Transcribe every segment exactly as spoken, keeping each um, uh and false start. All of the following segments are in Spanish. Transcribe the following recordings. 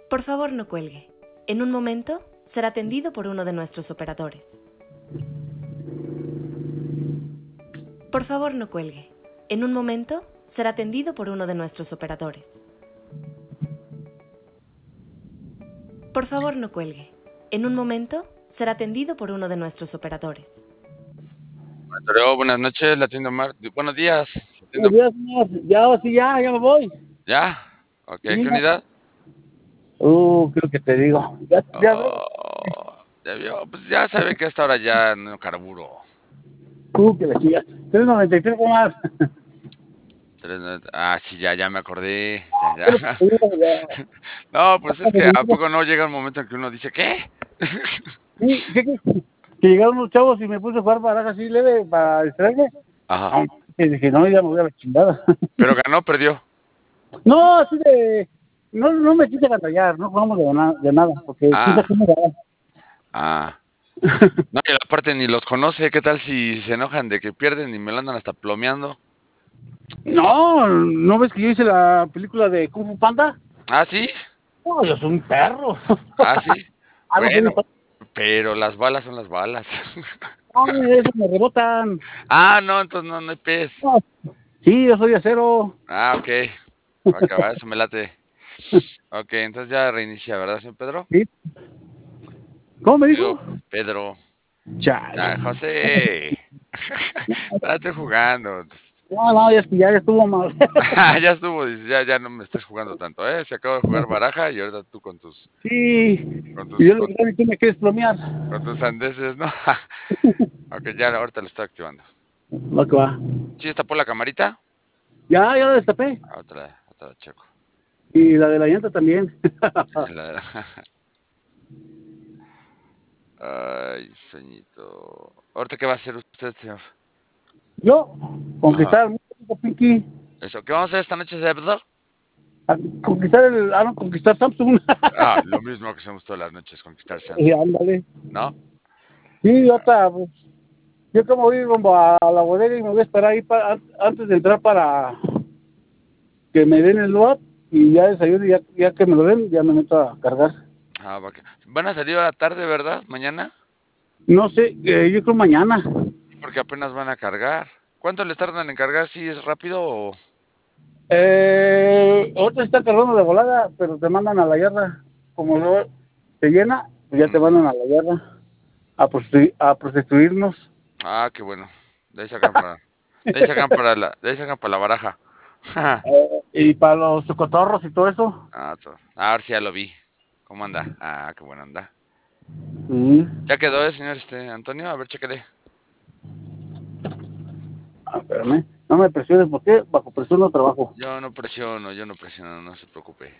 Por favor, no cuelgue. En un momento será atendido por uno de nuestros operadores. Por favor, no cuelgue. En un momento será atendido por uno de nuestros operadores. Por favor, no cuelgue. En un momento será atendido por uno de nuestros operadores. Antonio, buenas noches, la atiendo Mar. Buenos días. la atiendo- Buenos días, señor. Ya, sí, ya, ya me voy. ¿Ya? Ok, Sí, ¿qué ya. unidad? Uh, creo que te digo. Ya, ya veo. Oh, ya vio, pues ya sabe que a esta hora ya no carburo. Uh, que la chica. tres noventa y tres más. Tres, no- Ah, sí, ya, ya me acordé. Ya, ya. Pero, te digo, ya. No, pues es que ¿a poco no llega un momento en que uno dice, ¿qué? Sí, ¿qué, qué? Que llegaron unos chavos y me puse a jugar baraja así leve para distraerme. Ajá. No, y dije, no, ya me voy a la chingada. Pero ganó, perdió. No, así de. No, no me quise batallar, no jugamos de, na- de nada, porque quise Ah, que me gana. ah. No, y aparte ni los conoce. ¿Qué tal si se enojan de que pierden y me lo andan hasta plomeando? No, ¿no ves que yo hice la película de Kung Fu Panda? Ah, sí. No, yo soy un perro. Ah, sí. Ah, no soy Bueno, un perro. pero las balas son las balas. No, eso me rebotan. Ah, no, entonces no, no hay pez. No, sí, yo soy acero. Ah, ok. Va a acabar, eso me late. Ok, entonces ya reinicia, ¿verdad, señor Pedro? ¿Sí? ¿Cómo me Digo, dijo? Pedro. Chale. Ah, José. Ah, estoy jugando. No, no, ya, ya estuvo mal. Ah, ya estuvo, dice, ya, ya no me estés jugando tanto, ¿eh? Se acaba de jugar baraja y ahorita tú con tus, Sí. con Y tus, yo le con, dije, tú me quieres plomear. con tus sandeces, ¿no? Ok, ya ahorita lo estoy activando. Va que va. ¿Sí está por la camarita? Ya, ya la destapé. Ah, otra, otra checo. Y la de la llanta también. La- Ay, sueñito. ¿Ahorita qué va a hacer usted, señor? Yo, Ajá. conquistar el mundo, Pinky. Eso, ¿qué vamos a hacer esta noche, señor Pedro? A conquistar el. Ah, no, conquistar Samsung. Ah, lo mismo que hacemos todas las noches, conquistar Y Samsung, ándale. ¿no? Sí, otra, pues, yo como voy rumbo a la bodega y me voy a esperar ahí para, antes de entrar para que me den el load y ya desayuno y ya, ya que me lo den, ya me meto a cargar. Ah, va que- Van a salir a la tarde, ¿verdad? Mañana, No sé, eh, yo creo mañana. porque apenas van a cargar. ¿Cuánto les tardan en cargar? ¿Si es rápido o...? Eh, otro está cargando de volada, pero te mandan a la yarda. Como no se llena, pues ya te Ujú. mandan a la yarda a, prostitu- a prostituirnos. Ah, qué bueno. De ahí sacan para, de ahí sacan para la, de ahí sacan para la baraja. Eh, y para los chocotorros y todo eso. Ah, to- ah, ahora sí ya lo vi. ¿Cómo anda? Ah, qué bueno anda. Sí. Ya quedó, eh, señor este Antonio. A ver, chéquele. Ah, espérame. No me presiones, porque bajo presión no trabajo. Yo no presiono, yo no presiono, no se preocupe.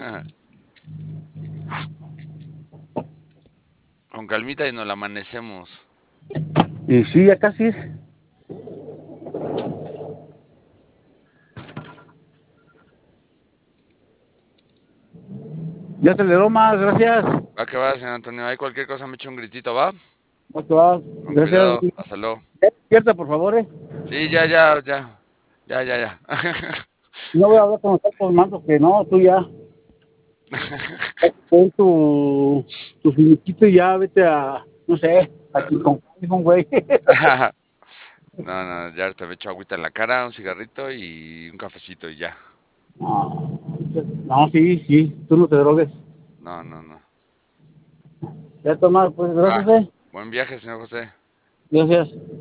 Con calmita y nos la amanecemos. Y sí, ya casi es. Ya aceleró más, gracias. Va que va, señor Antonio. Hay cualquier cosa, me echa un gritito, ¿va? Ok, va. Con Gracias. cuidado. Hasta luego. Ya despierta, por favor, eh. Sí, ya, ya, ya. Ya, ya, ya. No voy a hablar con los altos mandos, que no, tú ya. Pon tu, tu finiquito y ya vete a, no sé, a Quincón, güey. No, no, ya te me echo agüita en la cara, un cigarrito y un cafecito y ya. No, no, sí, sí, tú no te drogues. No, no, no. Ya toma, pues Va. gracias, eh. Buen viaje, señor José. Gracias.